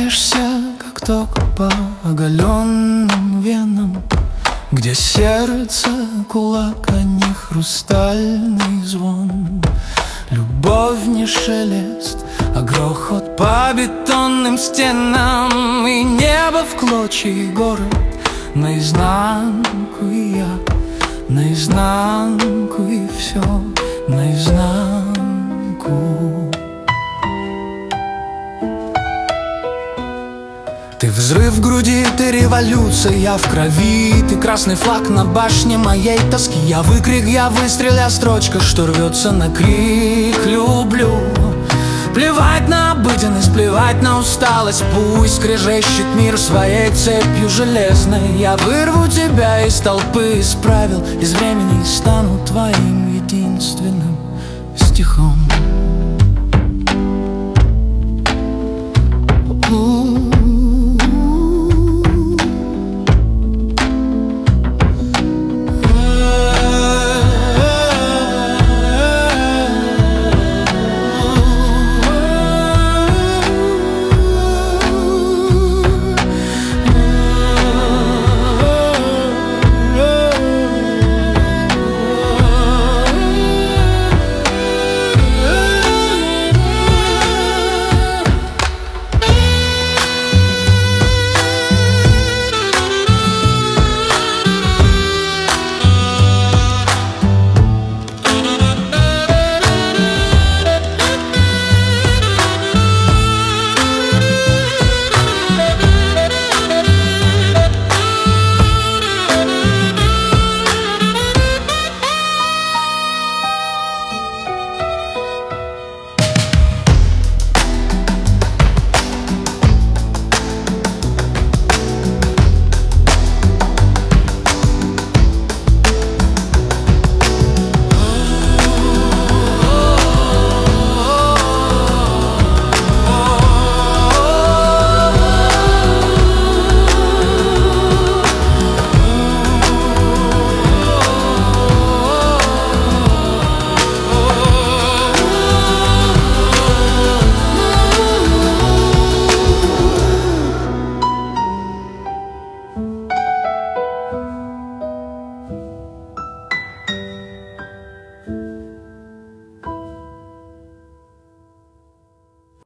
Струишься, как ток по оголенным венам, где сердце кулак, а не хрустальный звон. Любовь не шелест, а грохот по бетонным стенам. И небо в клочья, и город наизнанку, и я наизнанку, и все наизнанку. Ты взрыв в груди, ты революция, я в крови. Ты красный флаг на башне моей тоски. Я выкрик, я выстрел, я строчка, что рвется на крик. Люблю плевать на обыденность, плевать на усталость. Пусть скрежещет мир своей цепью железной. Я вырву тебя из толпы, из правил, из времени, и стану твоим единственным стихом.